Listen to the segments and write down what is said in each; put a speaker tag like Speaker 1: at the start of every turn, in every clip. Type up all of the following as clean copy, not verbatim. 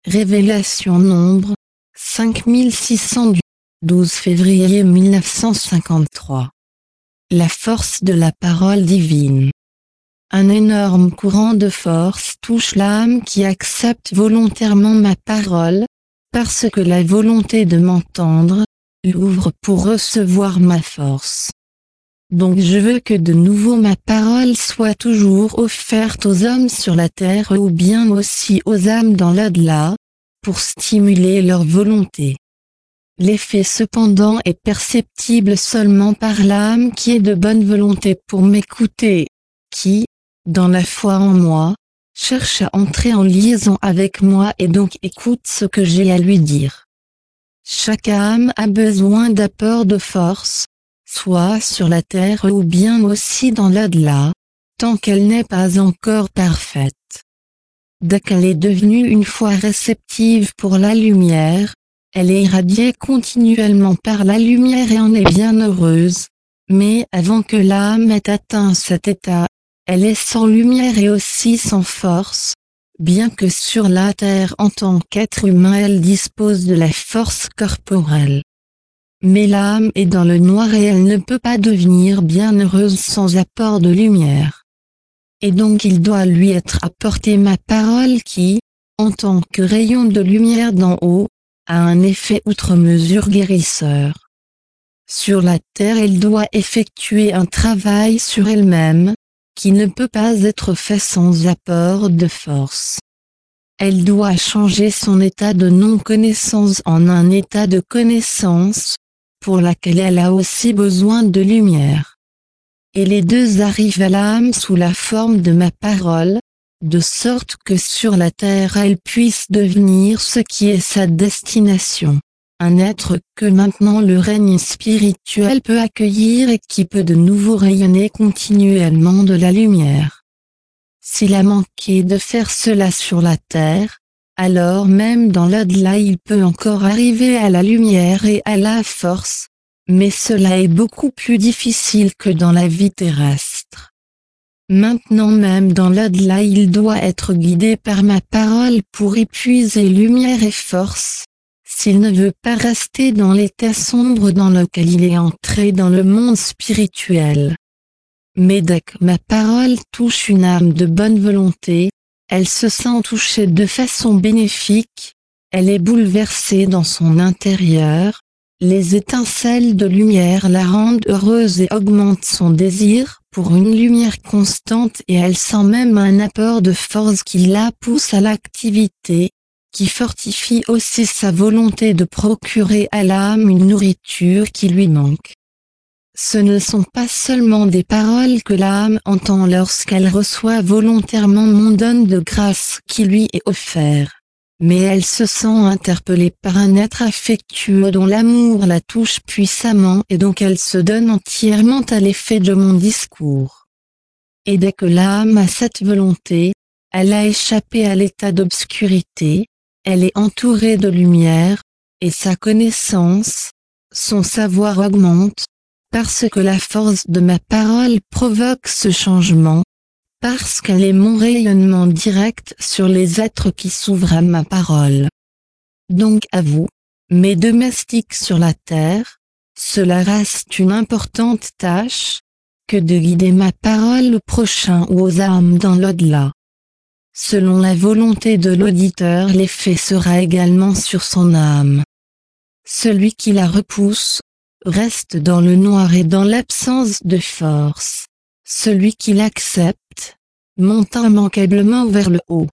Speaker 1: Révélation Nombre 5600 du 12 février 1953. La force de la parole divine. Un énorme courant de force touche l'âme qui accepte volontairement ma parole, parce que la volonté de m'entendre l'ouvre pour recevoir ma force. Donc je veux que de nouveau ma parole soit toujours offerte aux hommes sur la terre ou bien aussi aux âmes dans l'au-delà, pour stimuler leur volonté. L'effet cependant est perceptible seulement par l'âme qui est de bonne volonté pour m'écouter, qui, dans la foi en moi, cherche à entrer en liaison avec moi et donc écoute ce que j'ai à lui dire. Chaque âme a besoin d'apport de force, soit sur la terre ou bien aussi dans l'au-delà, tant qu'elle n'est pas encore parfaite. Dès qu'elle est devenue une fois réceptive pour la lumière, elle est irradiée continuellement par la lumière et en est bien heureuse, mais avant que l'âme ait atteint cet état, elle est sans lumière et aussi sans force, bien que sur la terre en tant qu'être humain elle dispose de la force corporelle. Mais l'âme est dans le noir et elle ne peut pas devenir bien heureuse sans apport de lumière. Et donc il doit lui être apporté ma parole qui, en tant que rayon de lumière d'en haut, a un effet outre mesure guérisseur. Sur la terre elle doit effectuer un travail sur elle-même, qui ne peut pas être fait sans apport de force. Elle doit changer son état de non-connaissance en un état de connaissance, pour laquelle elle a aussi besoin de lumière. Et les deux arrivent à l'âme sous la forme de ma parole, de sorte que sur la terre elle puisse devenir ce qui est sa destination. Un être que maintenant le règne spirituel peut accueillir et qui peut de nouveau rayonner continuellement de la lumière. S'il a manqué de faire cela sur la terre, alors même dans l'au-delà il peut encore arriver à la lumière et à la force, mais cela est beaucoup plus difficile que dans la vie terrestre. Maintenant même dans l'au-delà il doit être guidé par ma parole pour y puiser lumière et force, s'il ne veut pas rester dans l'état sombre dans lequel il est entré dans le monde spirituel. Mais dès que ma parole touche une âme de bonne volonté, elle se sent touchée de façon bénéfique, elle est bouleversée dans son intérieur, les étincelles de lumière la rendent heureuse et augmentent son désir pour une lumière constante et elle sent même un apport de force qui la pousse à l'activité, qui fortifie aussi sa volonté de procurer à l'âme une nourriture qui lui manque. Ce ne sont pas seulement des paroles que l'âme entend lorsqu'elle reçoit volontairement mon don de grâce qui lui est offert, mais elle se sent interpellée par un être affectueux dont l'amour la touche puissamment et donc elle se donne entièrement à l'effet de mon discours. Et dès que l'âme a cette volonté, elle a échappé à l'état d'obscurité, elle est entourée de lumière, et sa connaissance, son savoir augmente, parce que la force de ma parole provoque ce changement, parce qu'elle est mon rayonnement direct sur les êtres qui s'ouvrent à ma parole. Donc à vous, mes domestiques sur la terre, cela reste une importante tâche, que de guider ma parole au prochain ou aux âmes dans l'au-delà. Selon la volonté de l'auditeur l'effet sera également sur son âme. Celui qui la repousse, reste dans le noir et dans l'absence de force. Celui qui l'accepte, monte immanquablement vers le haut.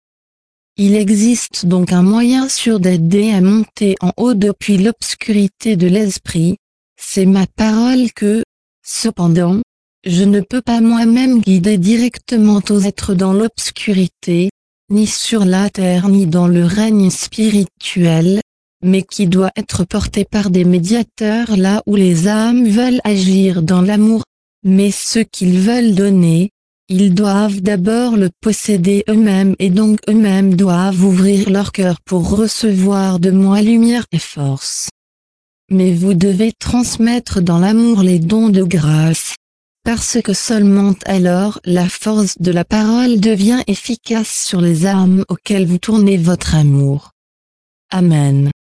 Speaker 1: Il existe donc un moyen sûr d'aider à monter en haut depuis l'obscurité de l'esprit, c'est ma parole que, cependant, je ne peux pas moi-même guider directement aux êtres dans l'obscurité, ni sur la terre ni dans le règne spirituel, mais qui doit être porté par des médiateurs là où les âmes veulent agir dans l'amour, mais ceux qu'ils veulent donner, ils doivent d'abord le posséder eux-mêmes et donc eux-mêmes doivent ouvrir leur cœur pour recevoir de moi lumière et force. Mais vous devez transmettre dans l'amour les dons de grâce, parce que seulement alors la force de la parole devient efficace sur les âmes auxquelles vous tournez votre amour. Amen.